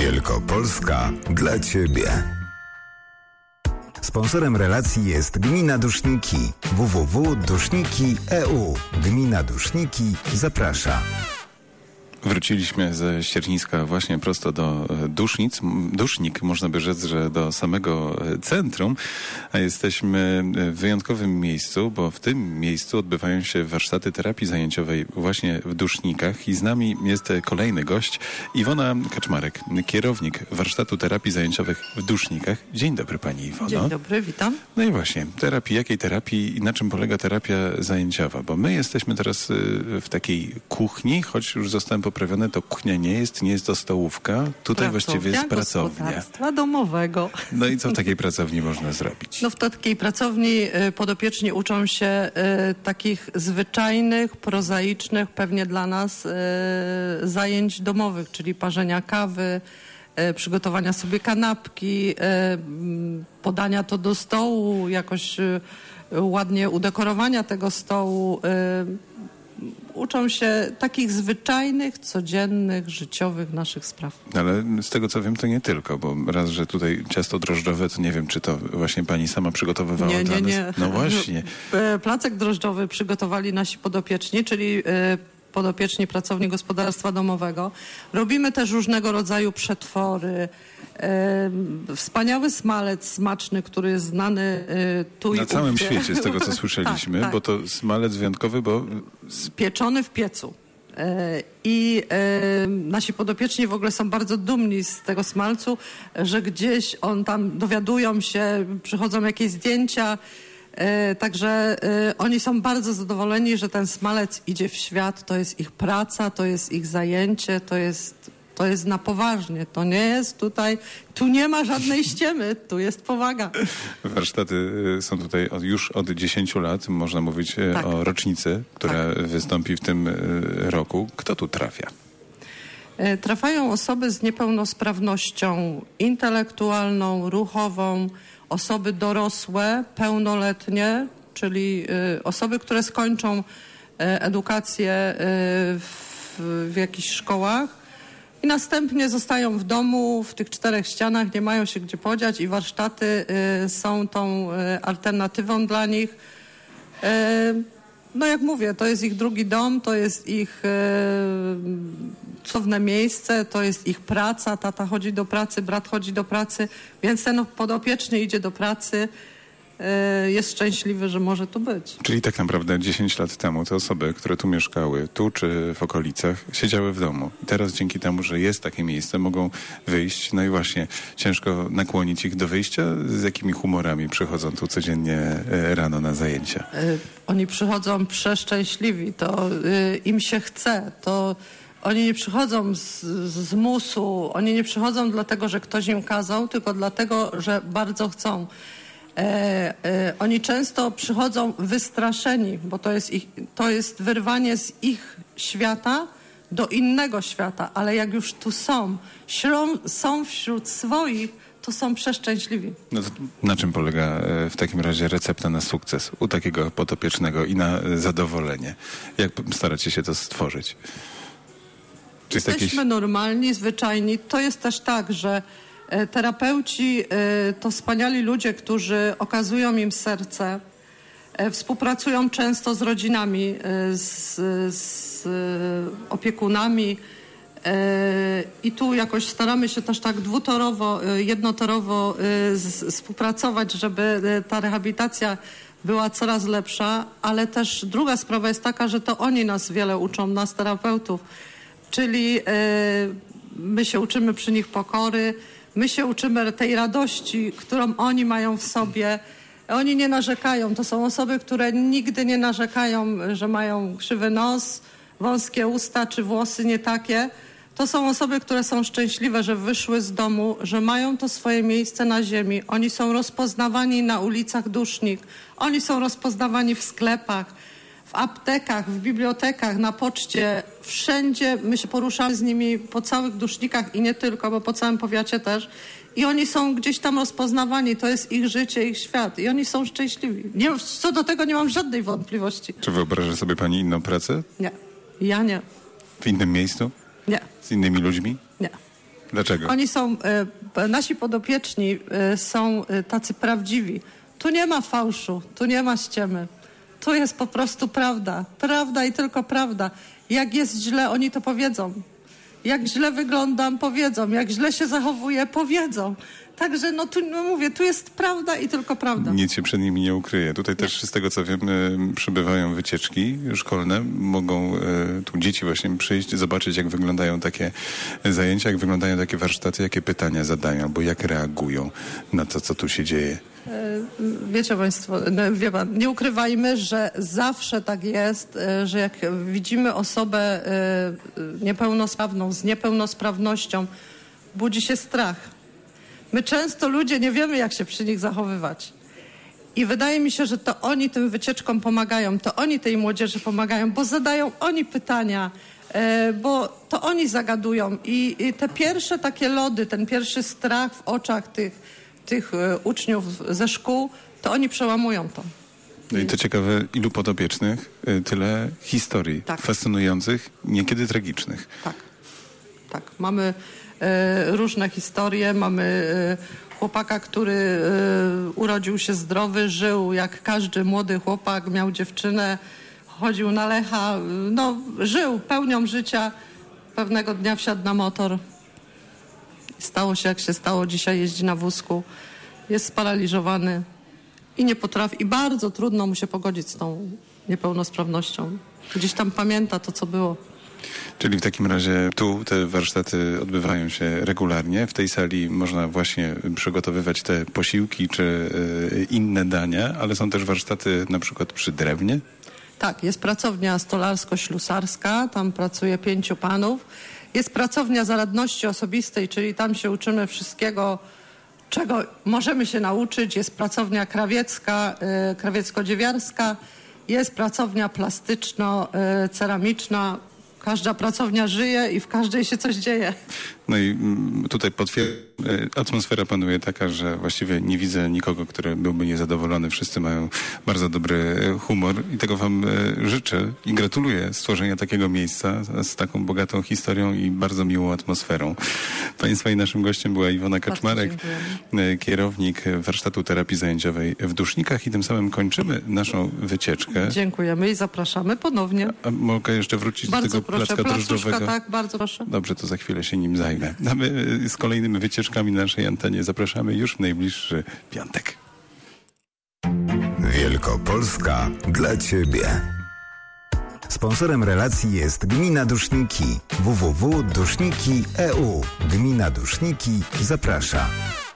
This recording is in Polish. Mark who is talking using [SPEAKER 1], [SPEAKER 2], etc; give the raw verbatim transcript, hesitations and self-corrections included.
[SPEAKER 1] Wielkopolska dla Ciebie. Sponsorem relacji jest Gmina Duszniki. w w w kropka duszniki kropka e u. Gmina Duszniki zaprasza.
[SPEAKER 2] Wróciliśmy ze Ścierniska właśnie prosto do Dusznic. Dusznik, można by rzec, że do samego centrum, a jesteśmy w wyjątkowym miejscu, bo w tym miejscu odbywają się warsztaty terapii zajęciowej właśnie w Dusznikach i z nami jest kolejny gość, Iwona Kaczmarek, kierownik warsztatu terapii zajęciowych w Dusznikach. Dzień dobry pani Iwono.
[SPEAKER 3] Dzień dobry, witam.
[SPEAKER 2] No i właśnie, terapii, jakiej terapii i na czym polega terapia zajęciowa? Bo my jesteśmy teraz w takiej kuchni, choć już zostałem poprawione, to kuchnia nie jest, nie jest to stołówka. Tutaj właściwie jest pracownia.
[SPEAKER 3] Gospodarstwa domowego.
[SPEAKER 2] No i co w takiej pracowni można zrobić?
[SPEAKER 3] No w takiej pracowni y, podopieczni uczą się y, takich zwyczajnych, prozaicznych, pewnie dla nas y, zajęć domowych, czyli parzenia kawy, y, przygotowania sobie kanapki, y, podania to do stołu, jakoś y, ładnie udekorowania tego stołu. Y, Uczą się takich zwyczajnych, codziennych, życiowych naszych spraw.
[SPEAKER 2] Ale z tego co wiem, to nie tylko, bo raz, że tutaj ciasto drożdżowe, to nie wiem, czy to właśnie pani sama przygotowywała
[SPEAKER 3] nie,
[SPEAKER 2] dla
[SPEAKER 3] nie,
[SPEAKER 2] nas?
[SPEAKER 3] Nie,
[SPEAKER 2] No właśnie.
[SPEAKER 3] Placek drożdżowy przygotowali nasi podopieczni, czyli podopieczni pracowni gospodarstwa domowego. Robimy też różnego rodzaju przetwory. E, wspaniały smalec smaczny, który jest znany e, tu i
[SPEAKER 2] Na całym
[SPEAKER 3] ówdzie.
[SPEAKER 2] świecie, z tego co słyszeliśmy,
[SPEAKER 3] tak, tak.
[SPEAKER 2] Bo to smalec wyjątkowy, bo...
[SPEAKER 3] Pieczony w piecu. E, I e, nasi podopieczni w ogóle są bardzo dumni z tego smalcu, że gdzieś on tam dowiadują się, przychodzą jakieś zdjęcia, e, także e, oni są bardzo zadowoleni, że ten smalec idzie w świat, to jest ich praca, to jest ich zajęcie, to jest... To jest na poważnie, to nie jest tutaj, tu nie ma żadnej ściemy, tu jest powaga.
[SPEAKER 2] Warsztaty są tutaj od, już od dziesięciu lat, można mówić tak. o rocznicy, która tak. wystąpi w tym roku. Kto tu trafia?
[SPEAKER 3] Trafiają osoby z niepełnosprawnością intelektualną, ruchową, osoby dorosłe, pełnoletnie, czyli osoby, które skończą edukację w, w jakichś szkołach, i następnie zostają w domu, w tych czterech ścianach, nie mają się gdzie podziać i warsztaty y, są tą y, alternatywą dla nich. Y, no jak mówię, to jest ich drugi dom, to jest ich y, cudowne miejsce, to jest ich praca, tata chodzi do pracy, brat chodzi do pracy, więc ten podopieczny idzie do pracy. Jest szczęśliwy, że może tu być.
[SPEAKER 2] Czyli tak naprawdę dziesięć lat temu te osoby, które tu mieszkały, tu czy w okolicach, siedziały w domu. I teraz dzięki temu, że jest takie miejsce, mogą wyjść. No i właśnie ciężko nakłonić ich do wyjścia. Z jakimi humorami przychodzą tu codziennie rano na zajęcia?
[SPEAKER 3] Oni przychodzą przeszczęśliwi. To im się chce. To oni nie przychodzą z, z musu. Oni nie przychodzą dlatego, że ktoś im kazał, tylko dlatego, że bardzo chcą. E, e, oni często przychodzą wystraszeni, bo to jest, ich, to jest wyrwanie z ich świata do innego świata, ale jak już tu są, śrą, są wśród swoich, to są przeszczęśliwi.
[SPEAKER 2] No to na czym polega w takim razie recepta na sukces u takiego podopiecznego i na zadowolenie? Jak staracie się to stworzyć?
[SPEAKER 3] Czy Jesteśmy jakieś... normalni, zwyczajni. To jest też tak, że terapeuci to wspaniali ludzie, którzy okazują im serce, współpracują często z rodzinami, z, z opiekunami i tu jakoś staramy się też tak dwutorowo, jednotorowo współpracować, żeby ta rehabilitacja była coraz lepsza, ale też druga sprawa jest taka, że to oni nas wiele uczą, nas terapeutów, czyli my się uczymy przy nich pokory, my się uczymy tej radości, którą oni mają w sobie. Oni nie narzekają. To są osoby, które nigdy nie narzekają, że mają krzywy nos, wąskie usta czy włosy nie takie. To są osoby, które są szczęśliwe, że wyszły z domu, że mają to swoje miejsce na ziemi. Oni są rozpoznawani na ulicach Dusznik. Oni są rozpoznawani w sklepach, w aptekach, w bibliotekach, na poczcie. Wszędzie my się poruszamy z nimi po całych Dusznikach i nie tylko, bo po całym powiacie też. I oni są gdzieś tam rozpoznawani. To jest ich życie, ich świat. I oni są szczęśliwi. Nie, co do tego nie mam żadnej wątpliwości.
[SPEAKER 2] Czy wyobraża sobie pani inną pracę?
[SPEAKER 3] Nie. Ja nie.
[SPEAKER 2] W innym miejscu?
[SPEAKER 3] Nie.
[SPEAKER 2] Z innymi ludźmi?
[SPEAKER 3] Nie.
[SPEAKER 2] Dlaczego?
[SPEAKER 3] Oni są, e, nasi podopieczni e, są e, tacy prawdziwi. Tu nie ma fałszu, tu nie ma ściemy. Tu jest po prostu prawda. Prawda i tylko prawda. Jak jest źle, oni to powiedzą. Jak źle wyglądam, powiedzą. Jak źle się zachowuję, powiedzą. Także no tu no mówię, tu jest prawda i tylko prawda.
[SPEAKER 2] Nic się przed nimi nie ukryje. Tutaj nie. Też z tego co wiem, przybywają wycieczki szkolne. Mogą tu dzieci właśnie przyjść, zobaczyć jak wyglądają takie zajęcia, jak wyglądają takie warsztaty, jakie pytania zadają, albo jak reagują na to, co tu się dzieje.
[SPEAKER 3] Wiecie Państwo, wie pan, nie ukrywajmy, że zawsze tak jest, że jak widzimy osobę niepełnosprawną, z niepełnosprawnością, budzi się strach. My często ludzie nie wiemy, jak się przy nich zachowywać. I wydaje mi się, że to oni tym wycieczkom pomagają, to oni tej młodzieży pomagają, bo zadają oni pytania, bo to oni zagadują. I, i te pierwsze takie lody, ten pierwszy strach w oczach tych tych uczniów ze szkół, to oni przełamują to.
[SPEAKER 2] No i to ciekawe, ilu podopiecznych, tyle historii tak. fascynujących, niekiedy tragicznych.
[SPEAKER 3] Tak, tak. Mamy e, różne historie, mamy e, chłopaka, który e, urodził się zdrowy, żył jak każdy młody chłopak, miał dziewczynę, chodził na Lecha, no żył pełnią życia. Pewnego dnia wsiadł na motor. Stało się jak się stało, dzisiaj jeździ na wózku, jest sparaliżowany i nie potrafi, i bardzo trudno mu się pogodzić z tą niepełnosprawnością. Gdzieś tam pamięta to, co było.
[SPEAKER 2] Czyli w takim razie tu te warsztaty odbywają się regularnie. W tej sali można właśnie przygotowywać te posiłki czy y, inne dania, ale są też warsztaty na przykład przy drewnie?
[SPEAKER 3] Tak, jest pracownia stolarsko-ślusarska, tam pracuje pięciu panów. Jest pracownia zaradności osobistej, czyli tam się uczymy wszystkiego, czego możemy się nauczyć. Jest pracownia krawiecka, y, krawiecko-dziewiarska, jest pracownia plastyczno-ceramiczna. Każda pracownia żyje i w każdej się coś dzieje.
[SPEAKER 2] No i tutaj potwierdzam, atmosfera panuje taka, że właściwie nie widzę nikogo, który byłby niezadowolony. Wszyscy mają bardzo dobry humor i tego wam życzę i gratuluję stworzenia takiego miejsca z taką bogatą historią i bardzo miłą atmosferą. Państwa i naszym gościem była Iwona Kaczmarek, kierownik warsztatu terapii zajęciowej w Dusznikach i tym samym kończymy naszą wycieczkę.
[SPEAKER 3] Dziękujemy i zapraszamy ponownie.
[SPEAKER 2] A mogę jeszcze wrócić
[SPEAKER 3] bardzo
[SPEAKER 2] do tego
[SPEAKER 3] proszę,
[SPEAKER 2] placka drożdżowego?
[SPEAKER 3] Tak, bardzo proszę.
[SPEAKER 2] Dobrze, to za chwilę się nim zajmę. A my z kolejnymi wycieczkami na naszej antenie zapraszamy już w najbliższy piątek.
[SPEAKER 1] Wielkopolska dla Ciebie. Sponsorem relacji jest Gmina Duszniki. w w w kropka duszniki kropka e u. Gmina Duszniki zaprasza.